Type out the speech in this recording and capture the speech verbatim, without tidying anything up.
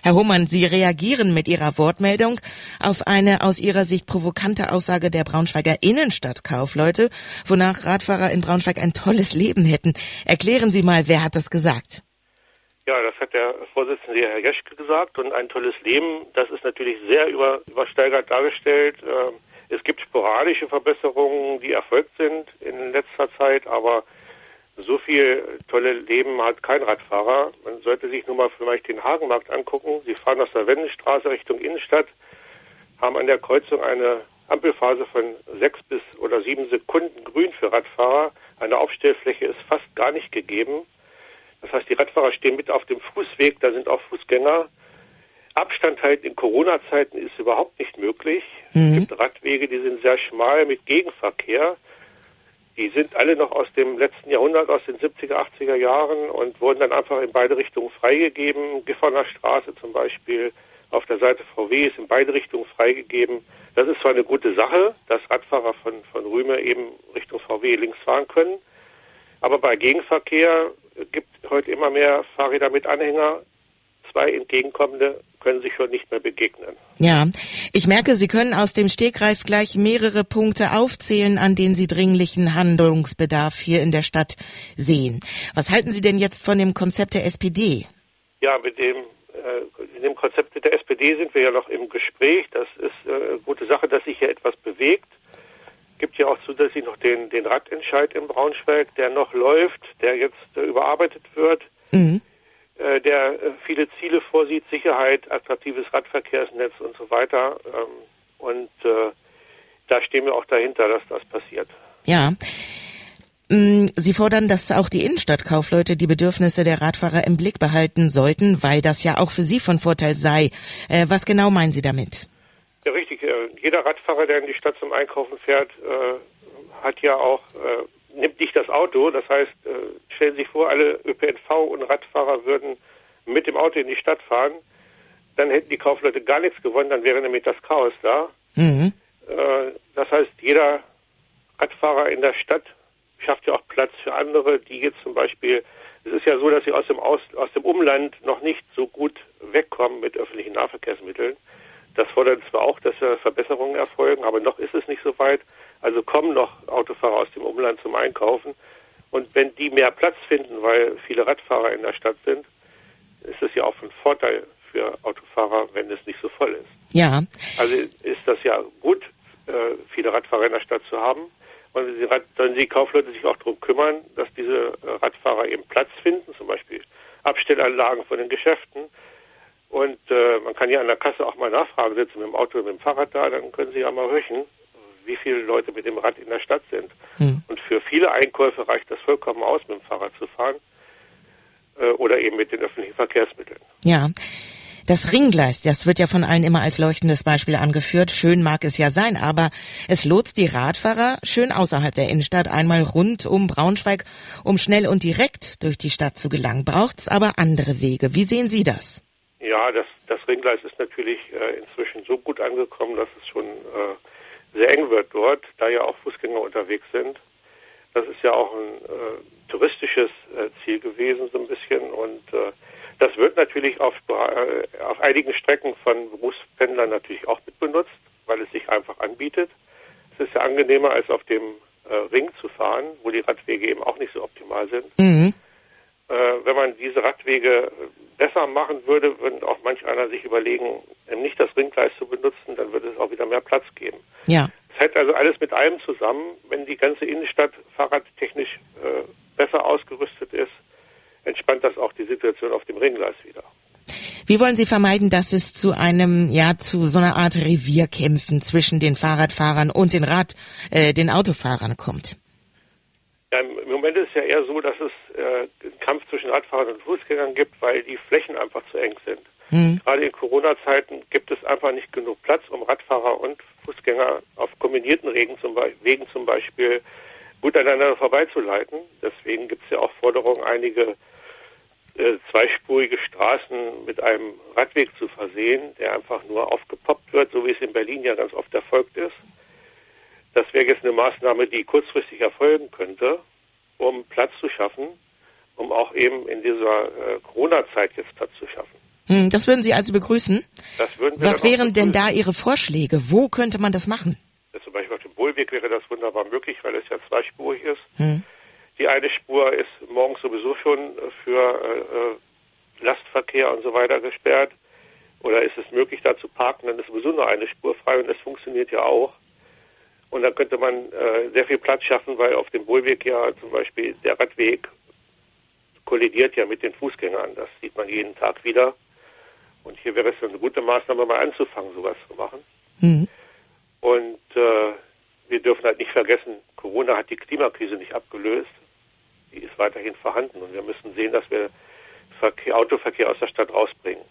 Herr Hohmann, Sie reagieren mit Ihrer Wortmeldung auf eine aus Ihrer Sicht provokante Aussage der Braunschweiger Innenstadtkaufleute, wonach Radfahrer in Braunschweig ein tolles Leben hätten. Erklären Sie mal, wer hat das gesagt? Ja, das hat der Vorsitzende Herr Jeschke gesagt, und ein tolles Leben, das ist natürlich sehr über, übersteigert dargestellt. Es gibt sporadische Verbesserungen, die erfolgt sind in letzter Zeit, aber so viel tolle Leben hat kein Radfahrer. Man sollte sich nur mal vielleicht den Hagenmarkt angucken. Sie fahren aus der Wendenstraße Richtung Innenstadt, haben an der Kreuzung eine Ampelphase von sechs bis oder sieben Sekunden grün für Radfahrer. Eine Aufstellfläche ist fast gar nicht gegeben. Das heißt, die Radfahrer stehen mit auf dem Fußweg, da sind auch Fußgänger. Abstand halten in Corona-Zeiten ist überhaupt nicht möglich. Mhm. Es gibt Radwege, die sind sehr schmal mit Gegenverkehr. Die sind alle noch aus dem letzten Jahrhundert, aus den siebziger, achtziger Jahren, und wurden dann einfach in beide Richtungen freigegeben. Gifferner Straße zum Beispiel auf der Seite V W ist in beide Richtungen freigegeben. Das ist zwar eine gute Sache, dass Radfahrer von, von Rüme eben Richtung V W links fahren können, aber bei Gegenverkehr gibt heute immer mehr Fahrräder mit Anhänger. Zwei entgegenkommende können sich schon nicht mehr begegnen. Ja, ich merke, Sie können aus dem Stegreif gleich mehrere Punkte aufzählen, an denen Sie dringlichen Handlungsbedarf hier in der Stadt sehen. Was halten Sie denn jetzt von dem Konzept der S P D? Ja, mit dem, äh, in dem Konzept der S P D sind wir ja noch im Gespräch. Das ist äh, eine gute Sache, dass sich hier etwas bewegt. Es gibt ja auch zusätzlich noch den, den Radentscheid in Braunschweig, der noch läuft, der jetzt äh, überarbeitet wird. Mhm. Der viele Ziele vorsieht, Sicherheit, attraktives Radverkehrsnetz und so weiter. Und äh, da stehen wir auch dahinter, dass das passiert. Ja. Sie fordern, dass auch die Innenstadtkaufleute die Bedürfnisse der Radfahrer im Blick behalten sollten, weil das ja auch für sie von Vorteil sei. Äh, was genau meinen Sie damit? Ja, richtig. Jeder Radfahrer, der in die Stadt zum Einkaufen fährt, äh, hat ja auch... Äh, nimmt nicht das Auto, das heißt, äh, stellen Sie sich vor, alle Ö P N V und Radfahrer würden mit dem Auto in die Stadt fahren, dann hätten die Kaufleute gar nichts gewonnen, dann wäre nämlich das Chaos da. Mhm. Äh, das heißt, jeder Radfahrer in der Stadt schafft ja auch Platz für andere, die jetzt zum Beispiel, es ist ja so, dass sie aus dem, aus, aus dem Umland noch nicht so gut wegkommen mit öffentlichen Nahverkehrsmitteln. Das fordert zwar auch, dass Verbesserungen erfolgen, aber noch ist es nicht so weit. Also kommen noch Autofahrer aus dem Umland zum Einkaufen. Und wenn die mehr Platz finden, weil viele Radfahrer in der Stadt sind, ist es ja auch von Vorteil für Autofahrer, wenn es nicht so voll ist. Ja. Also ist das ja gut, viele Radfahrer in der Stadt zu haben. Und sollen die Kaufleute sich auch darum kümmern, dass diese Radfahrer eben Platz finden, zum Beispiel Abstellanlagen von den Geschäften. Und äh, man kann ja an der Kasse auch mal nachfragen, sitzen mit dem Auto oder mit dem Fahrrad da, dann können Sie ja mal hören, wie viele Leute mit dem Rad in der Stadt sind. Hm. Und für viele Einkäufe reicht das vollkommen aus, mit dem Fahrrad zu fahren äh, oder eben mit den öffentlichen Verkehrsmitteln. Ja, das Ringgleis, das wird ja von allen immer als leuchtendes Beispiel angeführt. Schön mag es ja sein, aber es lotst die Radfahrer schön außerhalb der Innenstadt einmal rund um Braunschweig, um schnell und direkt durch die Stadt zu gelangen. Braucht's aber andere Wege. Wie sehen Sie das? Ja, das, das Ringgleis ist natürlich äh, inzwischen so gut angekommen, dass es schon äh, sehr eng wird dort, da ja auch Fußgänger unterwegs sind. Das ist ja auch ein äh, touristisches äh, Ziel gewesen, so ein bisschen. Und äh, das wird natürlich auf, äh, auf einigen Strecken von Berufspendlern natürlich auch mit benutzt, weil es sich einfach anbietet. Es ist ja angenehmer, als auf dem äh, Ring zu fahren, wo die Radwege eben auch nicht so optimal sind. Mhm. Äh, wenn man diese Radwege besser machen würde, würden auch manch einer sich überlegen, nicht das Ringgleis zu benutzen, dann würde es auch wieder mehr Platz geben. Ja. Es hängt also alles mit allem zusammen. Wenn die ganze Innenstadt fahrradtechnisch äh, besser ausgerüstet ist, entspannt das auch die Situation auf dem Ringgleis wieder. Wie wollen Sie vermeiden, dass es zu einem, ja, zu so einer Art Revierkämpfen zwischen den Fahrradfahrern und den Rad, äh, den Autofahrern kommt? Ja, im Moment ist es ja eher so, dass es äh, einen Kampf zwischen Radfahrern und Fußgängern gibt, weil die Flächen einfach zu eng sind. Mhm. Gerade in Corona-Zeiten gibt es einfach nicht genug Platz, um Radfahrer und Fußgänger auf kombinierten Wegen zum, Be- Wegen zum Beispiel gut aneinander vorbeizuleiten. Deswegen gibt es ja auch Forderungen, einige äh, zweispurige Straßen mit einem Radweg zu versehen, der einfach nur aufgepoppt wird, so wie es in Berlin ja ganz oft erfolgt ist. Das wäre jetzt eine Maßnahme, die kurzfristig erfolgen könnte, um Platz zu schaffen, um auch eben in dieser äh, Corona-Zeit jetzt Platz zu schaffen. Hm, das würden Sie also begrüßen? Das würden wir Was wären begrüßen. denn da Ihre Vorschläge? Wo könnte man das machen? Ja, zum Beispiel auf dem Bohlweg wäre das wunderbar möglich, weil es ja zweispurig ist. Hm. Die eine Spur ist morgens sowieso schon für äh, Lastverkehr und so weiter gesperrt. Oder ist es möglich, da zu parken, dann ist sowieso nur eine Spur frei und es funktioniert ja auch. Und dann könnte man äh, sehr viel Platz schaffen, weil auf dem Bohlweg ja zum Beispiel der Radweg kollidiert ja mit den Fußgängern. Das sieht man jeden Tag wieder. Und hier wäre es eine gute Maßnahme, mal anzufangen, sowas zu machen. Mhm. Und äh, wir dürfen halt nicht vergessen, Corona hat die Klimakrise nicht abgelöst. Die ist weiterhin vorhanden. Und wir müssen sehen, dass wir Verkehr, Autoverkehr aus der Stadt rausbringen.